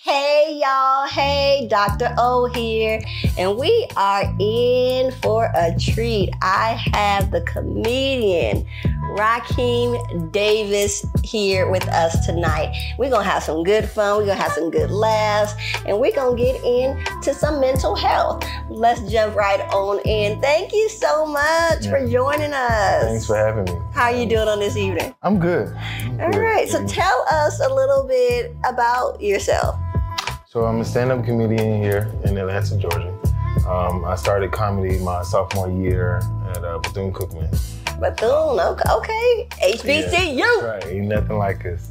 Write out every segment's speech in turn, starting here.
Hey y'all, hey, Dr. O here, and we are in for a treat. I have the comedian Rakeem Davis here with us tonight. We're gonna have some good fun, we're gonna have some good laughs, and we're gonna get into some mental health. Let's jump right on in. Thank you so much for joining us. Thanks for having me. How are you doing on this evening? I'm good. All right, so tell us a little bit about yourself. So I'm a stand-up comedian here in Atlanta, Georgia. I started comedy my sophomore year at Bethune-Cookman. Bethune, okay. HBCU. Yeah, that's right, ain't nothing like us.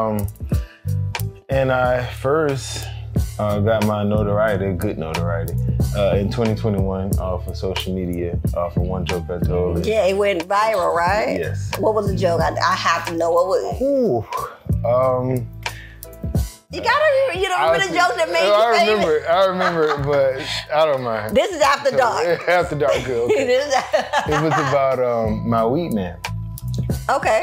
And I first got my notoriety, good notoriety, in 2021 off of social media, off of one joke I told. Yeah, it went viral, right? Yes. What was the joke? I have to know. What was it? Ooh, you gotta, remember the joke that made you famous? I remember, but I don't mind. This is After Dark. After Dark, good. Okay. It was about my weed man. Okay.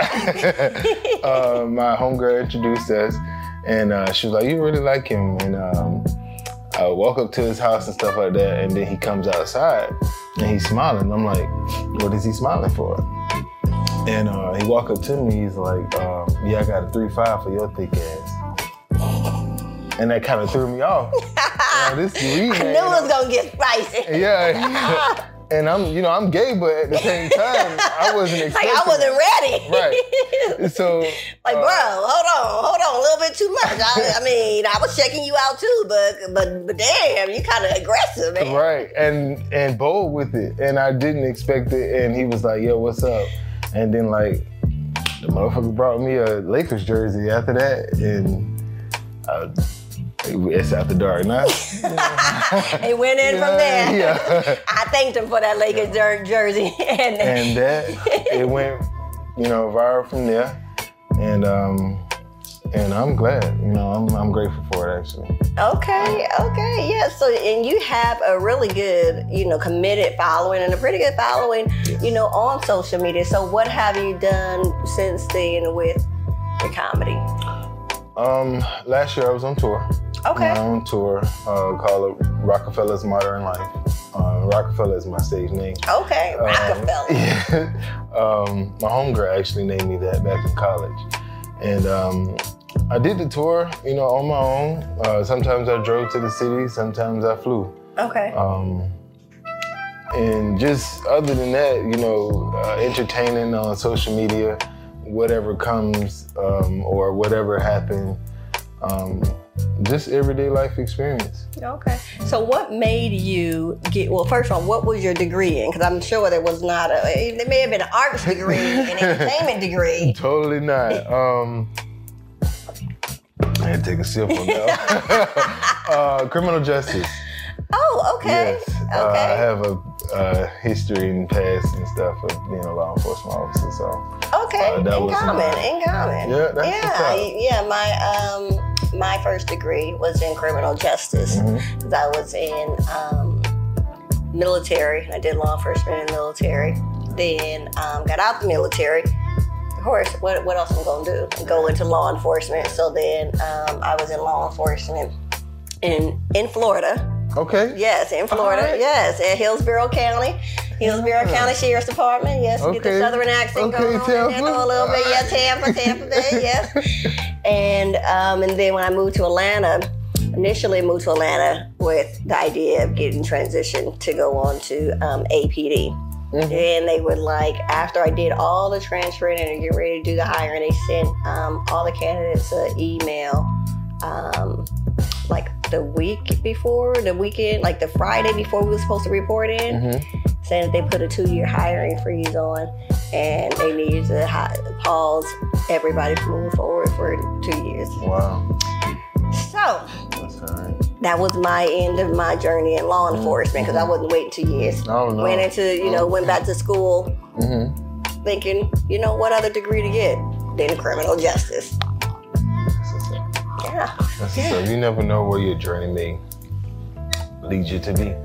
My homegirl introduced us, and she was like, "You really like him?" And I walk up to his house and stuff like that, and then he comes outside, and he's smiling. I'm like, "What is he smiling for?" And he walked up to me. He's like, "Yeah, I got a 3.5 for your thick ass." And that kind of threw me off. This weed man, I knew it was gonna get spicy. Yeah. And I'm gay, but at the same time, I wasn't expecting. Like I wasn't ready. Right. So. Like, bro, hold on, a little bit too much. I mean, I was checking you out too, but damn, you kind of aggressive, man. Right, and bold with it, and I didn't expect it. And he was like, "Yo, what's up?" And then like, the motherfucker brought me a Lakers jersey after that, and. It's After Dark now. It went in from there. Yeah. I thanked him for that Lakers jersey. And that, it went, viral from there. And I'm glad, I'm grateful for it actually. Okay, yeah. So, and you have a really good, committed following and a pretty good following, on social media. So what have you done since then with the comedy? Last year I was on tour. Okay. My own tour called Rockefeller's Modern Life. Rockefeller is my stage name. Okay, Rockefeller. Yeah. My homegirl actually named me that back in college. And I did the tour, on my own. Sometimes I drove to the city, sometimes I flew. Okay. And just other than that, entertaining on social media, whatever comes or whatever happened, just everyday life experience. Okay. So what made you first of all, what was your degree in? Because I'm sure there was not there may have been an arts degree, an entertainment degree. Totally not. I had to take a sip on that. Criminal justice. Oh, okay. Yes. Okay. I have a history and past and stuff of being a law enforcement officer, so. Okay, in common. Yeah, that's what's up. Yeah, my first degree was in criminal justice. Mm-hmm. I was in military. I did law enforcement in the military. Then got out the military. Of course, what else am I gonna do? Go into law enforcement. So then I was in law enforcement in Florida. Okay. Yes, in Florida. Right. Yes, at Hillsborough County. County Sheriff's Department. Yes, okay. Get the Southern accent going on in there a little bit. Yeah, Tampa Bay. Yes. And then when I moved to Atlanta, initially moved to Atlanta with the idea of getting transitioned to go on to APD. Mm-hmm. And they would after I did all the transferring and get ready to do the hiring, they sent all the candidates an email. The week before, the weekend, the Friday before we were supposed to report in, saying that they put a 2-year hiring freeze on and they needed to pause everybody from moving forward for 2 years. Wow. So, that's all right. That was my end of my journey in law enforcement because I wasn't waiting 2 years. Oh, no. Went into, went back to school thinking, what other degree to get? Then criminal justice. Yeah. That's what's up. You never know where your journey may lead you to be.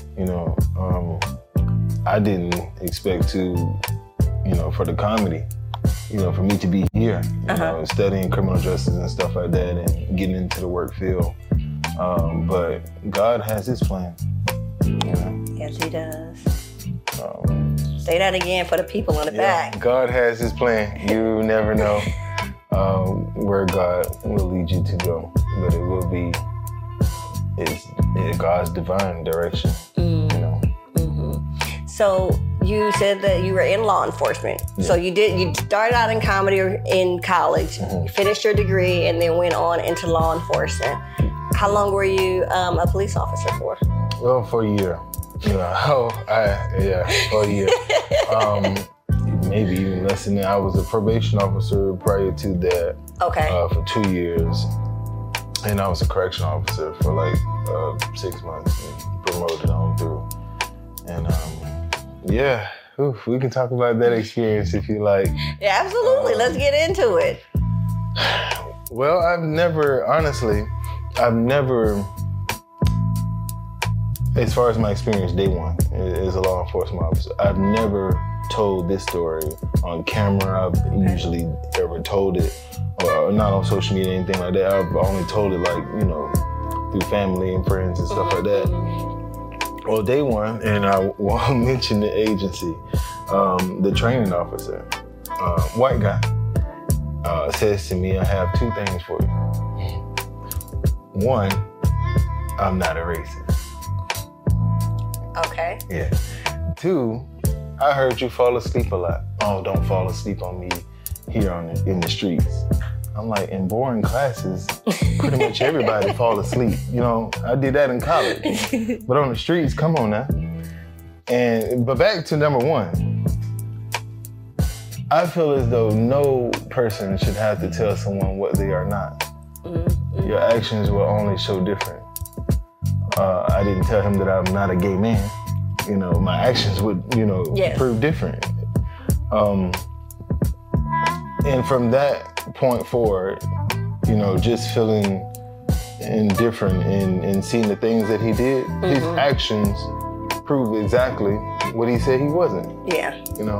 I didn't expect to, for the comedy, for me to be here, studying criminal justice and stuff like that and getting into the work field. But God has His plan. You know? Yes, He does. Um, Say that again for the people in the back. God has His plan. You never know where God will lead you to go, but it will be God's divine direction. You know. Mm-hmm. So you said that you were in law enforcement. Yeah. So you started out in comedy in college, you finished your degree, and then went on into law enforcement. How long were you a police officer for? Well, for a year. For a year. Maybe even less than that. I was a probation officer prior to that. Okay. For 2 years. And I was a correction officer for like 6 months and promoted on through. And we can talk about that experience if you like. Yeah, absolutely. Let's get into it. Well, I've never, as far as my experience day one as a law enforcement officer, I've never told this story on camera. I've usually ever told it, or not on social media, anything like that. I've only told it like, through family and friends and stuff like that. Well, day one, and I won't mention the agency, the training officer, white guy, says to me, I have two things for you. One, I'm not a racist. Okay. Yeah. Two, I heard you fall asleep a lot. Oh, don't fall asleep on me here in the streets. I'm like, in boring classes, pretty much everybody fall asleep. I did that in college. But on the streets, come on now. But back to number one. I feel as though no person should have to tell someone what they are not. Mm-hmm. Your actions will only show different. I didn't tell him that I'm not a gay man. My actions would, prove different. And from that point forward, just feeling indifferent and seeing the things that he did, his actions prove exactly what he said he wasn't. Yeah.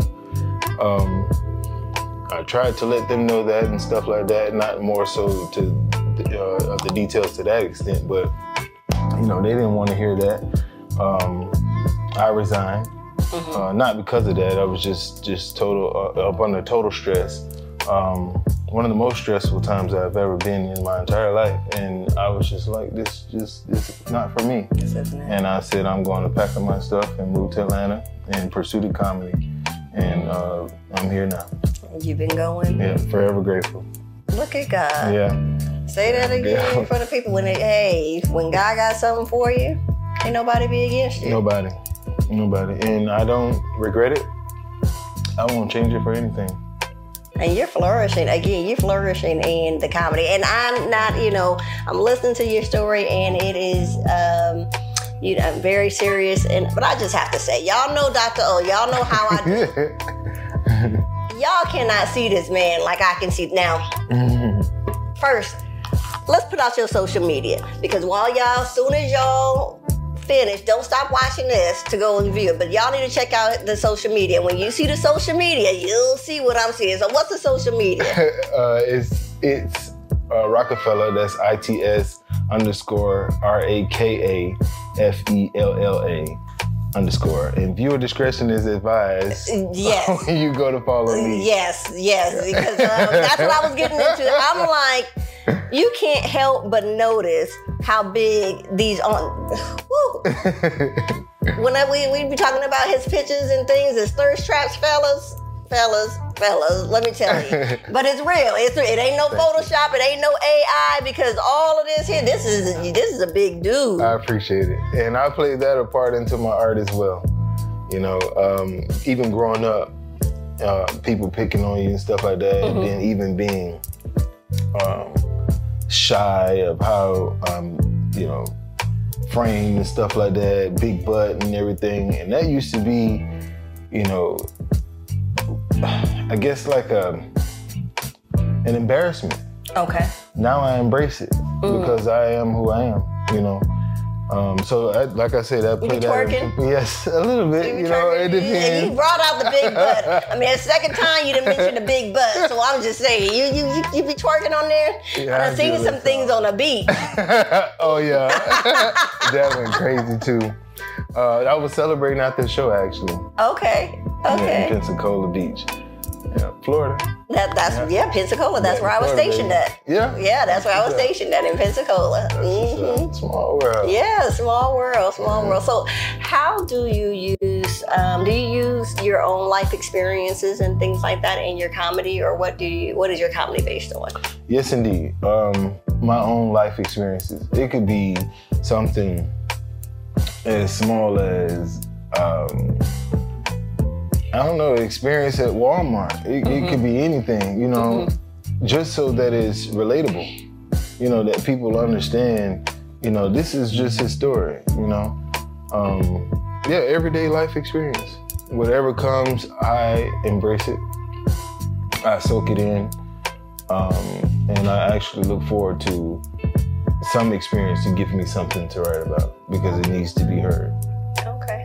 I tried to let them know that and stuff like that, not more so to the details to that extent, but they didn't want to hear that. I resigned, not because of that. I was just total up under total stress. One of the most stressful times I've ever been in my entire life, and I was just like, this is not for me. And I said, I'm going to pack up my stuff and move to Atlanta and pursue the comedy, and I'm here now. You've been going? Yeah, forever grateful. Look at God. Yeah. Say that again for the people. When God got something for you, ain't nobody be against you. Nobody. And I don't regret it. I won't change it for anything. And you're flourishing. Again, you're flourishing in the comedy. And I'm not, I'm listening to your story, and it is, very serious. But I just have to say, y'all know Dr. O. Y'all know how I do. Y'all cannot see this man like I can see now. First, let's put out your social media, because as soon as y'all finish, don't stop watching this to go and view it. But y'all need to check out the social media. When you see the social media, you'll see what I'm seeing. So what's the social media? It's Rockefeller. That's ITS_RAKAFELLA_ And viewer discretion is advised. Yes. When you go to follow me. Yes, because that's what I was getting into. I'm like, you can't help but notice how big these on. Woo. When we be talking about his pictures and things, his thirst traps, fellas, let me tell you. But it's real. It ain't no Photoshop. It ain't no AI, because all of this here, this is a big dude. I appreciate it. And I played that a part into my art as well. Even growing up, people picking on you and stuff like that, and then even being shy of how, framed and stuff like that, big butt and everything. And that used to be, I guess like an embarrassment. Okay. Now I embrace it because I am who I am, Like I said, I played twerking? Yes, a little bit. You it depends. You brought out the big butt. I mean, the second time you didn't mention the big butt, so I'm just saying, you be twerking on there? Yeah, I've seen some things on the beach. Oh yeah, that went crazy too. I was celebrating after the show actually. Okay. In Pensacola Beach, Florida. That's Pensacola. That's where I was stationed at. Yeah. Yeah, that's where I was stationed at in Pensacola. Mm-hmm. Small world. Yeah, small world. So, how do you use your own life experiences and things like that in your comedy, or what is your comedy based on? Yes, indeed. My own life experiences. It could be something as small as I don't know, experience at Walmart. It could be anything, just so that it's relatable, that people understand, this is just his story, everyday life experience. Whatever comes, I embrace it. I soak it in. And I actually look forward to some experience to give me something to write about because it needs to be heard. Okay.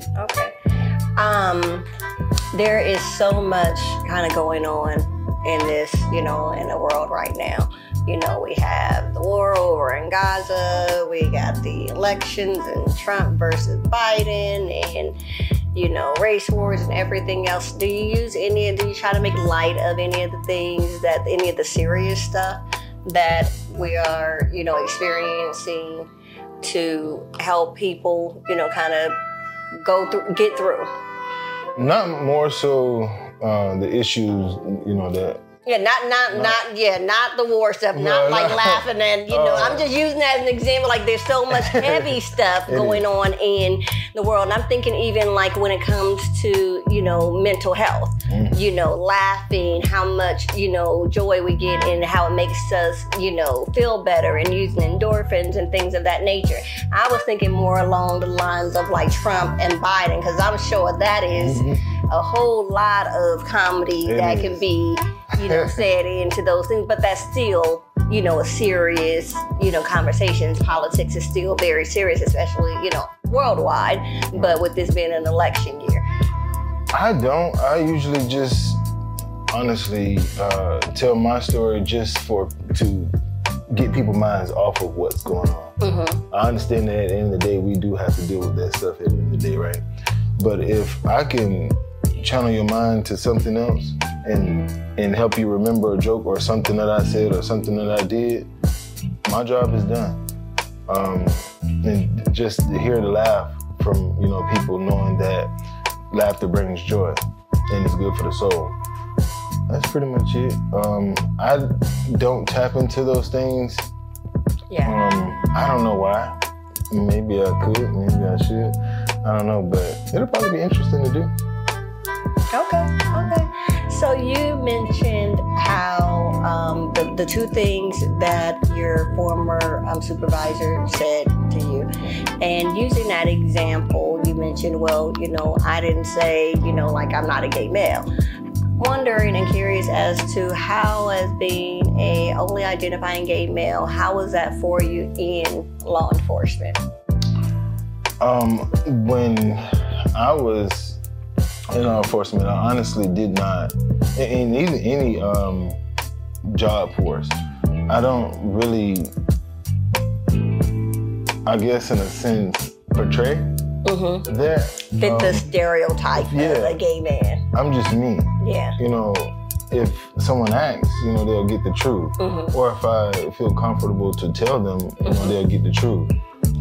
There is so much kind of going on in this, in the world right now. We have the war over in Gaza, we got the elections and Trump versus Biden and, race wars and everything else. Do you try to make light of any of the things any of the serious stuff that we are, experiencing to help people, kind of get through? Not more so the issues, that. Yeah, not the war stuff, not like laughing and, I'm just using that as an example. Like there's so much heavy stuff going on in the world. And I'm thinking even like when it comes to, mental health, laughing, how much, joy we get and how it makes us, feel better and using endorphins and things of that nature. I was thinking more along the lines of like Trump and Biden, because I'm sure that is a whole lot of comedy that can be, said into those things, but that's still, a serious, conversations. Politics is still very serious, especially, worldwide, but with this being an election year. I usually just honestly tell my story just to get people's minds off of what's going on. Mm-hmm. I understand that at the end of the day, we do have to deal with that stuff at the end of the day, right? But if I can channel your mind to something else and help you remember a joke or something that I said or something that I did, my job is done. And just to hear the laugh from, people knowing that laughter brings joy and it's good for the soul. That's pretty much it. I don't tap into those things. Yeah. I don't know why. Maybe I could, maybe I should. I don't know, but it'll probably be interesting to do. Okay. So you mentioned how the two things that your former supervisor said to you. And using that example, you mentioned, well, I didn't say, like I'm not a gay male. Wondering and curious as to how, as being a only identifying gay male, how was that for you in law enforcement? When I was in law enforcement, I honestly did not, in any job force, I don't really, I guess in a sense, portray that. Fit the stereotype of a gay man. I'm just me. Yeah. If someone asks, they'll get the truth. Mm-hmm. Or if I feel comfortable to tell them, they'll get the truth.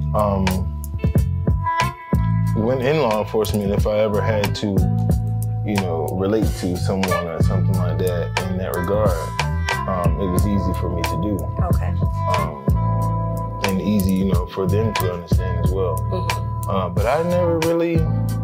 When in law enforcement, if I ever had to, relate to someone or something like that in that regard, it was easy for me to do. Okay. And easy, for them to understand as well. Mm-hmm. But I never really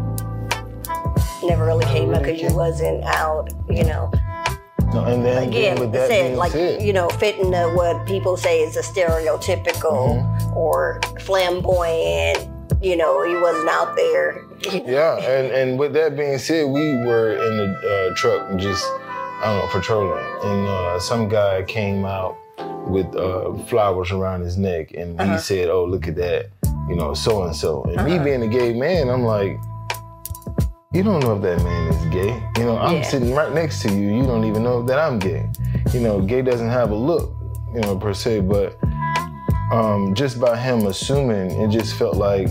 came up because you wasn't out, No, and then again, with that said, being like, said, fitting what people say is a stereotypical or flamboyant, he wasn't out there. Yeah, and with that being said, we were in the truck just, patrolling. And some guy came out with flowers around his neck, and he said, "Oh, look at that." you know, so and so. And me being a gay man, I'm like, you don't know if that man is gay. You know, I'm sitting right next to you. You don't even know that I'm gay. You know, gay doesn't have a look, you know, per se, but just by him assuming, it just felt like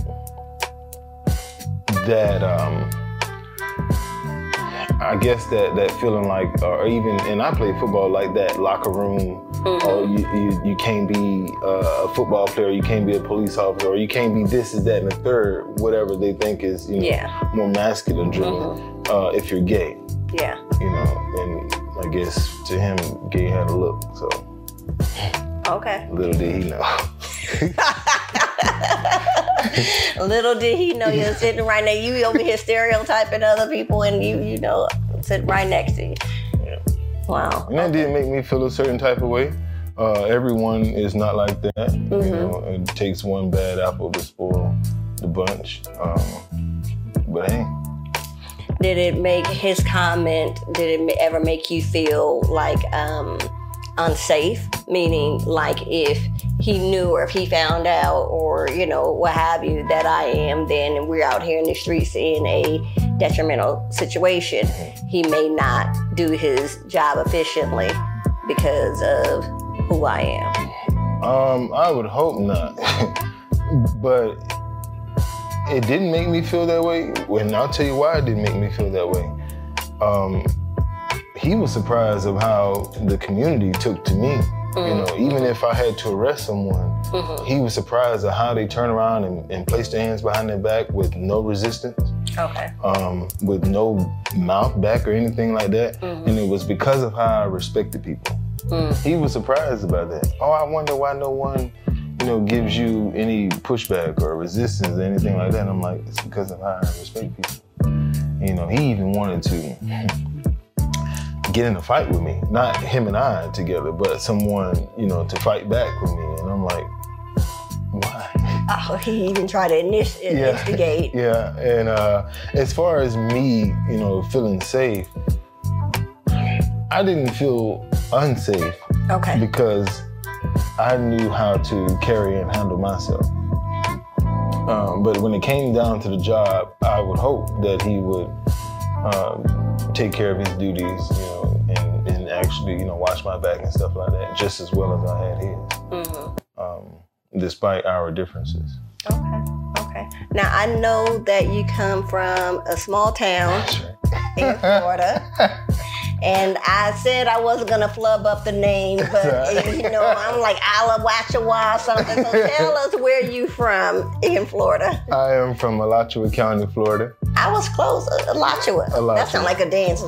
that, I guess that feeling like, or even, and I played football, like that locker room, or you can't be a football player, you can't be a police officer, or you can't be this, is that, and the third, whatever they think is, you know, more masculine driven, if you're gay. Yeah. You know, and I guess to him, gay had a look, so. Okay. Little did he know. Little did he know you're sitting right there. You over here stereotyping other people, and you know, sitting right next to you. Yeah. Wow. And that did make me feel a certain type of way. Everyone is not like that. You know, it takes one bad apple to spoil the bunch. But hey. Did it make his comment, did it ever make you feel like unsafe? Meaning, like, if he knew or if he found out or, you know, what have you, that I am, then we're out here in the streets in a detrimental situation, he may not do his job efficiently because of who I am. I would hope not. But it didn't make me feel that way. And I'll tell you why it didn't make me feel that way. He was surprised of how the community took to me. You know, even if I had to arrest someone, he was surprised at how they turn around and place their hands behind their back with no resistance. Okay. With no mouth back or anything like that. And it was because of how I respected people. He was surprised about that. Oh, I wonder why no one, you know, gives you any pushback or resistance or anything like that. And I'm like, it's because of how I respect people. You know, he even wanted to get in a fight with me. Not him and I together, but someone, you know, to fight back with me. And I'm like, why? Oh, he even tried to instigate. Yeah, and as far as me, you know, feeling safe, I didn't feel unsafe. Okay. Because I knew how to carry and handle myself. But when it came down to the job, I would hope that he would take care of his duties, you know, and actually, you know, watch my back and stuff like that, just as well as I had his, despite our differences. Okay. Now, I know that you come from a small town in Florida. And I said I wasn't going to flub up the name, but, you know, I'm like Alawachua or something. So tell us where you from in Florida. I am from Alachua County, Florida. I was close. Alachua. That sounds like a dance.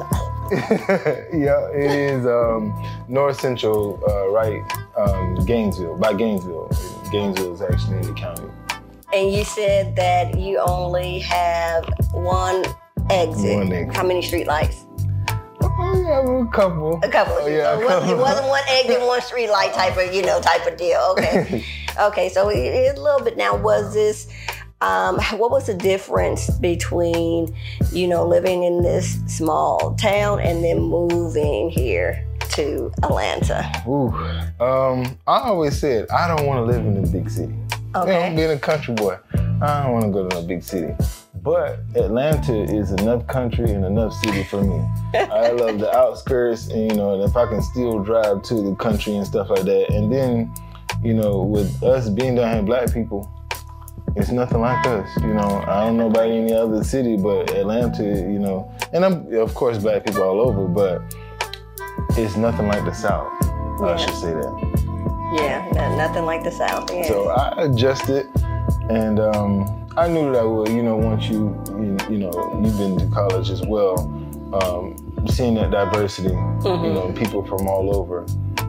Yeah, it is north central, right, Gainesville, by Gainesville. Gainesville is actually in the county. And you said that you only have one exit. One exit. How many street lights? Yeah, a couple. A couple. Oh, yeah, so it wasn't one exit, one street light type of, you know, type of deal. Okay. Okay, so it's a little bit now. Was this, what was the difference between, you know, living in this small town and then moving here to Atlanta? Ooh, I always said I don't want to live in a big city. Okay. You know, being a country boy, I don't want to go to a big city. But Atlanta is enough country and enough city for me. I love the outskirts, and you know, and if I can still drive to the country and stuff like that. And then, you know, with us being down here, black people, it's nothing like us. You know, I don't know about any other city, but Atlanta, you know, and I'm, of course, black people all over, but it's nothing like the South. Yeah. I should say that. Yeah, nothing like the South. Yeah. So I adjusted, and I knew that I would. You know, once you know, you've been to college as well, seeing that diversity, you know, people from all over,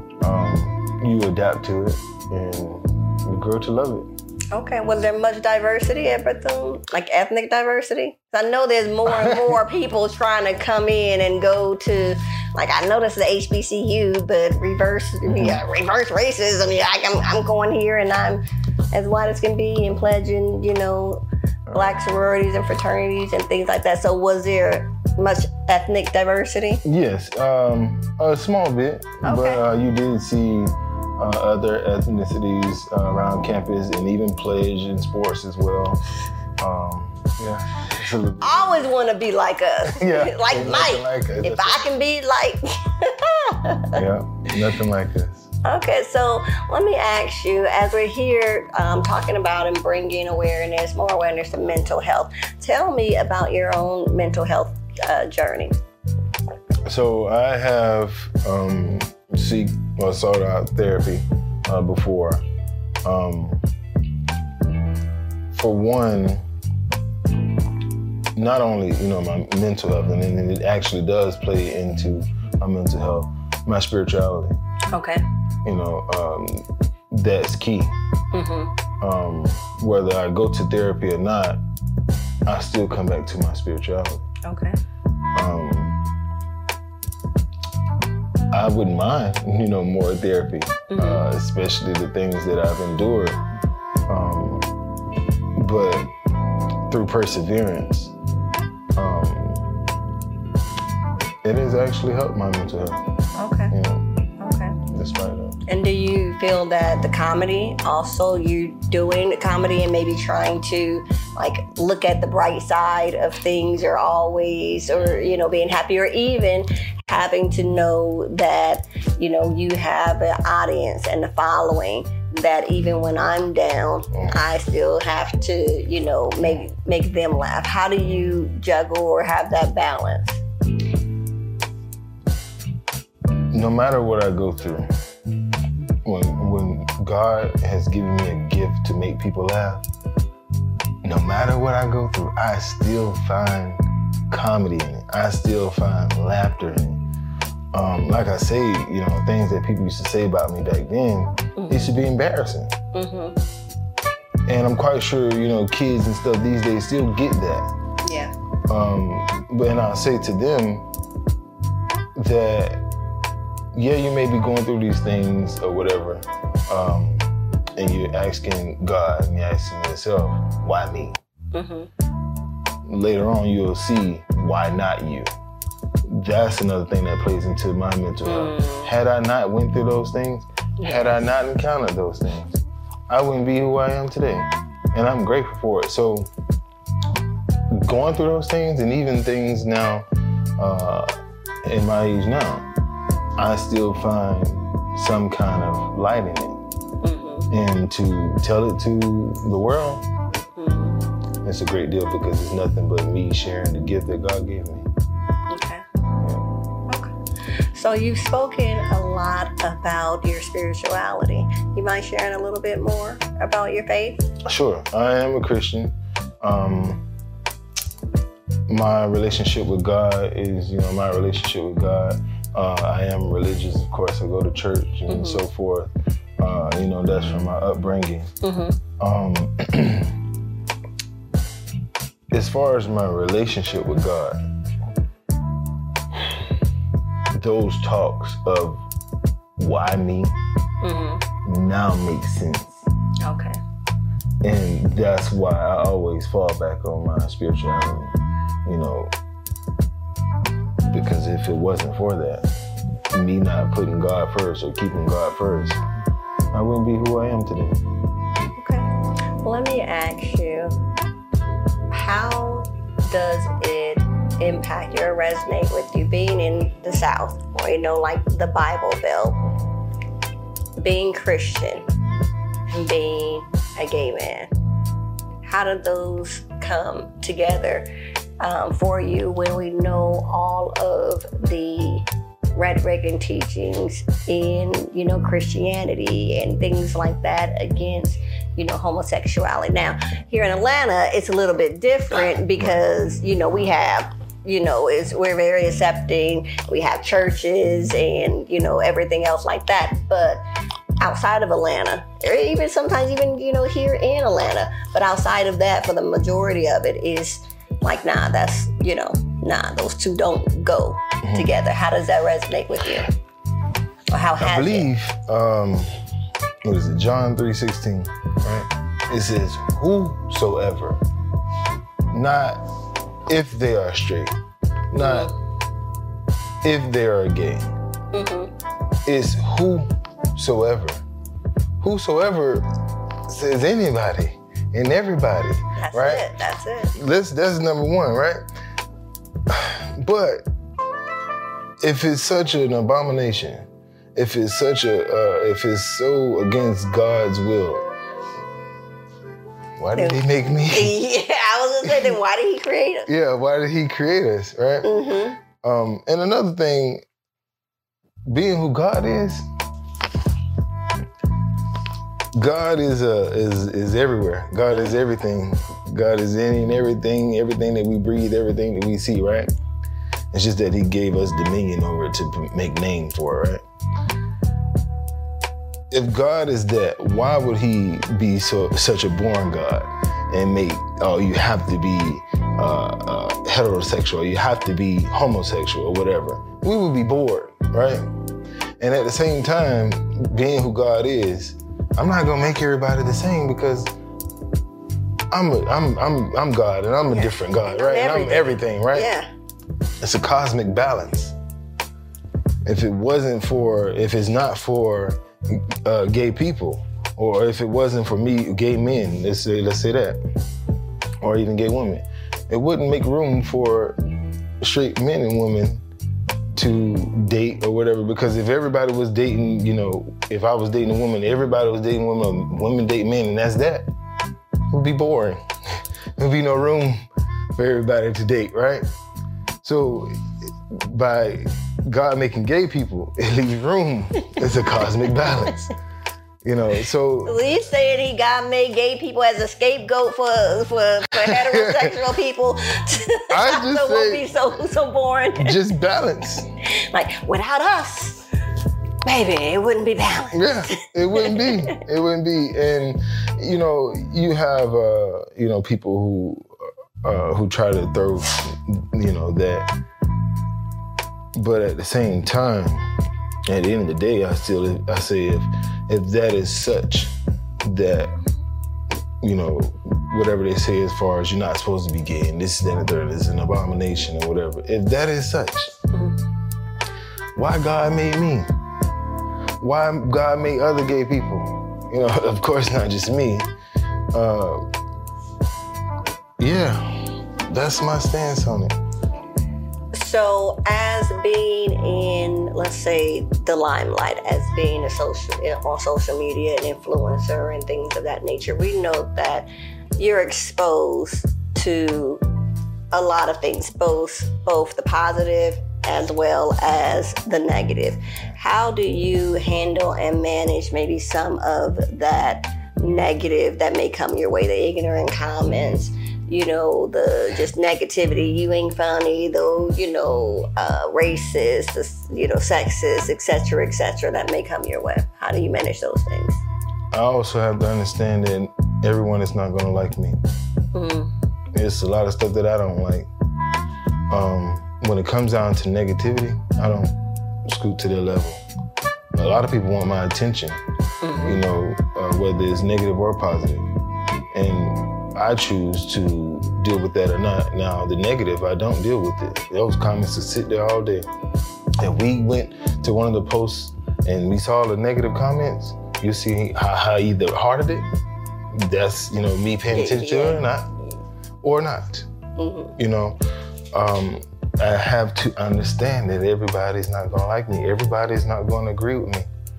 you adapt to it, and you grow to love it. Okay, was there much diversity at Bethune? Like ethnic diversity? I know there's more and more people trying to come in and go to, like I noticed the HBCU, but reverse racism. Yeah, I'm going here and I'm as white as can be and pledging, you know, black sororities and fraternities and things like that. So was there much ethnic diversity? Yes, a small bit, but you did see other ethnicities around campus, and even pledge in sports as well. Yeah. I always want to be like us. Yeah. Like Mike. Like us. If I can be like. Yeah, nothing like us. Okay, so let me ask you, as we're here talking about and bringing more awareness to mental health, tell me about your own mental health journey. So I have sought out therapy before. For one, not only my mental health, and it actually does play into my mental health, my spirituality. Okay. That's key. Mm-hmm. Whether I go to therapy or not, I still come back to my spirituality. Okay. I wouldn't mind, more therapy, mm-hmm. Especially the things that I've endured. But through perseverance, it has actually helped my mental health. Okay. Okay. Despite that. And do you feel that the comedy, also you doing the comedy and maybe trying to look at the bright side of things or being happy, or even having to know that, you have an audience and a following, that even when I'm down, I still have to, make them laugh. How do you juggle or have that balance? No matter what I go through, when God has given me a gift to make people laugh, no matter what I go through, I still find comedy in it. I still find laughter in it. Like I say, things that people used to say about me back then, mm-hmm. It should be embarrassing. Mm-hmm. And I'm quite sure, kids and stuff these days still get that. Yeah. But I'll say to them that, yeah, you may be going through these things or whatever, and you're asking God and you're asking yourself, why me? Mm-hmm. Later on, you'll see why not you. That's another thing that plays into my mental health. Had I not went through those things, had I not encountered those things, I wouldn't be who I am today. And I'm grateful for it. So going through those things, and even things now, in my age now, I still find some kind of light in it. Mm-hmm. And to tell it to the world, mm-hmm. It's a great deal, because it's nothing but me sharing the gift that God gave me. Okay. Yeah. Okay. So you've spoken a lot about your spirituality. You mind sharing a little bit more about your faith? Sure. I am a Christian. My relationship with God is, my relationship with God. I am religious, of course. I go to church and mm-hmm. so forth. That's from my upbringing. Mm-hmm. As far as my relationship with God, those talks of why me mm-hmm. now make sense. Okay. And that's why I always fall back on my spirituality, because if it wasn't for that, me not putting God first or keeping God first, I wouldn't be who I am today. Okay. Well, let me ask you, how does it impact you or resonate with you being in the South, or, like the Bible Belt, being Christian and being a gay man? How do those come together for you when we know all of the rhetoric and teachings in, Christianity and things like that against, homosexuality? Now, here in Atlanta, it's a little bit different because, we have, we're very accepting. We have churches and, everything else like that. But outside of Atlanta, or even sometimes even, here in Atlanta, but outside of that, for the majority of it is like, nah, that's, those two don't go mm-hmm. together. How does that resonate with you? Or how has I believe, what is it, John 3:16, right? It says, whosoever, not if they are straight, not mm-hmm. if they are gay. Mm-hmm. It's whosoever. whosoever says anybody and everybody, That's right? it. That's it. That's number one, right? But if it's such an abomination, if it's so against God's will, why did he make me? Yeah, I was gonna say, then why did he create us? Yeah, why did he create us, right? Mm-hmm. And another thing, being who God is everywhere. God is everything. God is in and everything that we breathe, everything that we see, right? It's just that he gave us dominion over it to make name for it, right? If God is that, why would he be such a boring God and make, you have to be heterosexual, you have to be homosexual or whatever? We would be bored, right? And at the same time, being who God is, I'm not gonna make everybody the same because I'm God and I'm a different God, right? And I'm everything, right? Yeah. It's a cosmic balance. If it's not for gay people, or if it wasn't for me, gay men, let's say that, or even gay women, it wouldn't make room for straight men and women to date or whatever, because if everybody was dating, if I was dating a woman, everybody was dating women, women date men, and that's that, it would be boring. There'd be no room for everybody to date, right? So by God making gay people, it leaves room. It's a cosmic balance. So he's saying God made gay people as a scapegoat for heterosexual people. I just so it won't be so boring. Just balance. Like without us, baby, it wouldn't be balanced. Yeah, it wouldn't be. It wouldn't be. And you have people who try to throw that, but at the same time, at the end of the day, I say if that is such that, whatever they say as far as you're not supposed to be gay and this, that, and the third is an abomination or whatever, if that is such, why God made me? Why God made other gay people? Of course not just me. Yeah, that's my stance on it. So as being in, let's say, the limelight, as being on social media, an influencer and things of that nature, we know that you're exposed to a lot of things, both the positive as well as the negative. How do you handle and manage maybe some of that negative that may come your way, the ignorant comments, the just negativity, you ain't funny, though, racist, sexist, etc., that may come your way? How do you manage those things? I also have to understand that everyone is not going to like me. Mm-hmm. There's a lot of stuff that I don't like. When it comes down to negativity, I don't scoot to their level. A lot of people want my attention, whether it's negative or positive. And I choose to deal with that or not. Now, the negative, I don't deal with it. Those comments will sit there all day. If we went to one of the posts and we saw the negative comments, you see how I either hearted it. That's, me paying attention to it or not. Mm-hmm. I have to understand that everybody's not gonna like me. Everybody's not gonna agree with me.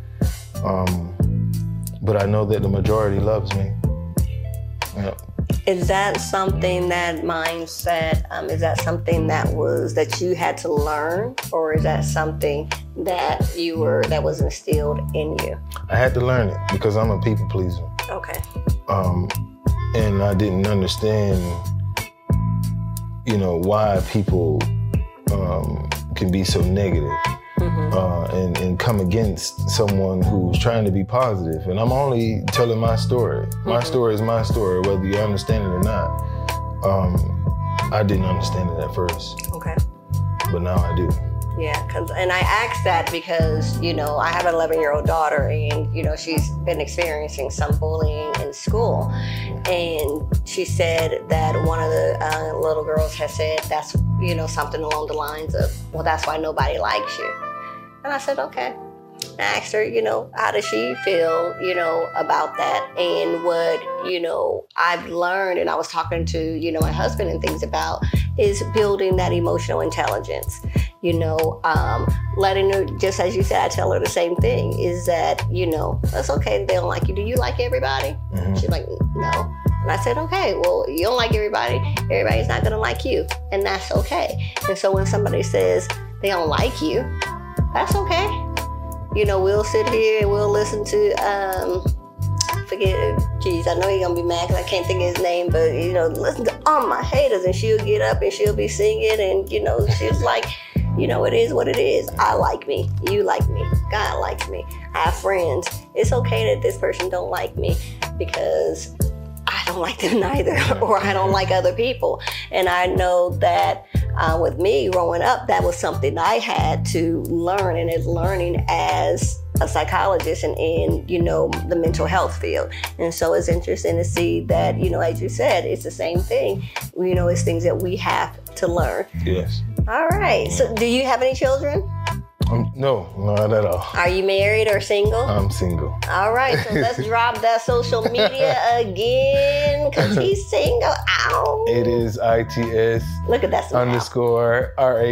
But I know that the majority loves me. Yep. Is that something, that mindset, is that something that you had to learn, or is that something that was instilled in you? I had to learn it because I'm a people pleaser. Okay. And I didn't understand, why people can be so negative. Mm-hmm. And come against someone who's trying to be positive. And I'm only telling my story. My story is my story, whether you understand it or not. I didn't understand it at first. Okay. But now I do. Yeah, and I asked that because, I have an 11-year-old daughter, and, she's been experiencing some bullying in school. And she said that one of the little girls has said that's, something along the lines of, well, that's why nobody likes you. And I said, okay. I asked her, how does she feel, about that? And what, I've learned, and I was talking to, my husband and things about, is building that emotional intelligence. Letting her, just as you said, I tell her the same thing, is that, that's okay that they don't like you. Do you like everybody? Mm-hmm. She's like, no. And I said, okay, well, you don't like everybody. Everybody's not going to like you. And that's okay. And so when somebody says they don't like you, that's okay. We'll sit here and we'll listen to, I know he's going to be mad because I can't think of his name, but, listen to all my haters, and she'll get up and she'll be singing, and, she's like, it is what it is. I like me. You like me. God likes me. I have friends. It's okay that this person don't like me because I don't like them neither, or I don't like other people. And I know that with me growing up, that was something I had to learn, and is learning as a psychologist and in, the mental health field. And so it's interesting to see that, as you said, it's the same thing. It's things that we have to learn. Yes. All right. So do you have any children? No, not at all. Are you married or single? I'm single. All right, so let's drop that social media again, because he's single. Ow. It is ITS. Look at that. _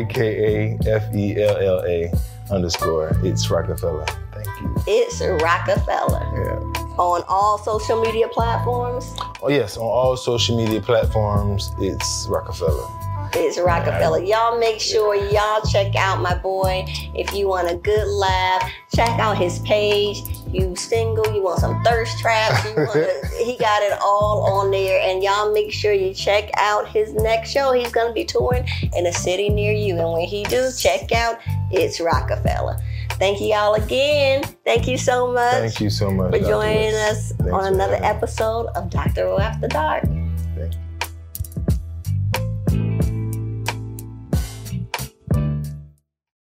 RAKAFELLA_ It's Rockefeller. Thank you. It's Rockefeller. Yeah. On all social media platforms? Oh, yes, on all social media platforms, it's Rockefeller. It's Rockefeller. Y'all make sure y'all check out my boy. If you want a good laugh, check out his page. You single, you want some thirst traps, he got it all on there. And y'all make sure you check out his next show. He's going to be touring in a city near you. And when he do, check out It's Rockefeller. Thank you all again. Thank you so much. Thank you so much for joining us on another episode of Dr. O After Dark.